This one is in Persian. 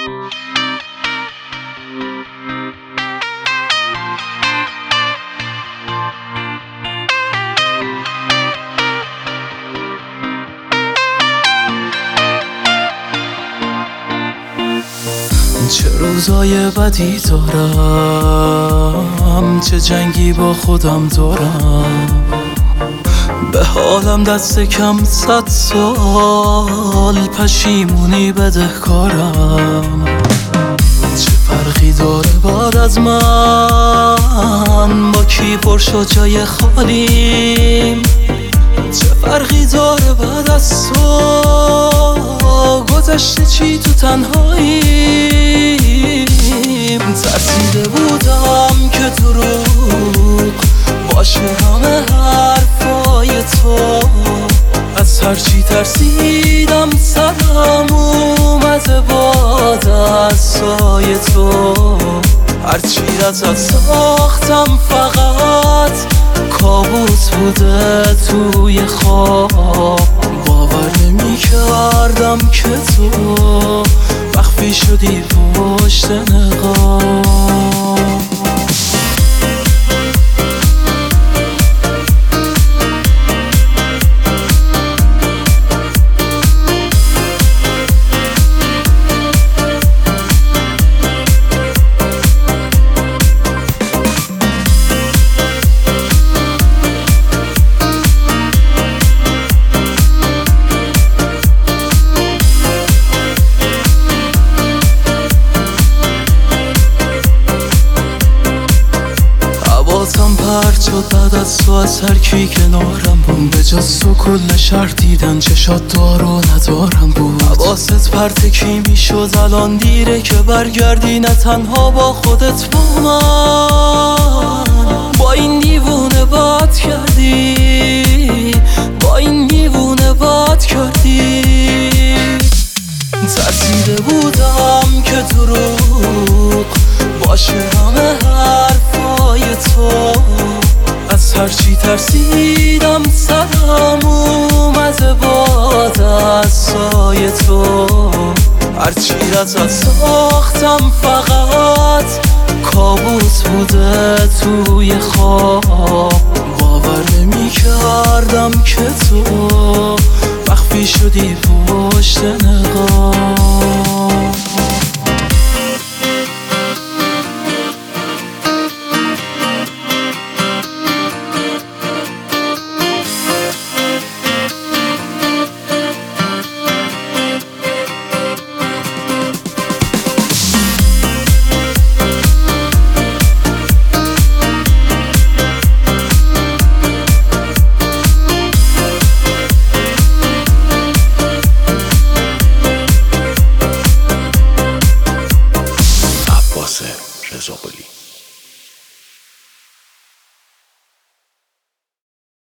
چه روزای بدی دارم، چه جنگی با خودم دارم. به حالم دست کم 100 سال پشیمونی بدهکارم. چه فرقی داره بعد از من با کی پر شد جای خالیم؟ چه فرقی داره بعد از تو گذشته چی تو تنهاییم؟ ترسیده بودم که دروغ باشه همه حرفای تو. از هرچی ترسیدم سرم اومده باد از سایه تو. هرچی ازت ساختم فقط کابوس بوده توی خواب. باور نمی کردم که تو مخفی شدی پشت نقاب. پرت شد بعد از تو، از هر کی کنارم بود. به جز تو کل شهر دیدن چشات دار و ندارم بود. حواست پرت کی میشد الان دیره که برگردی، نه تنها با خودت با من. با این دیوونه باد کردی، با این دیوونه باد کردی. ترسیده بودم که دروغ باشه همه حرفای تو. از هرچی ترسیدم سرم اومده باد از سایه تو. هرچی ازت ساختم فقط کابوس بوده توی خواب. باور نمی کردم که تو مخفی شدی پشت نقاب. رضا قلی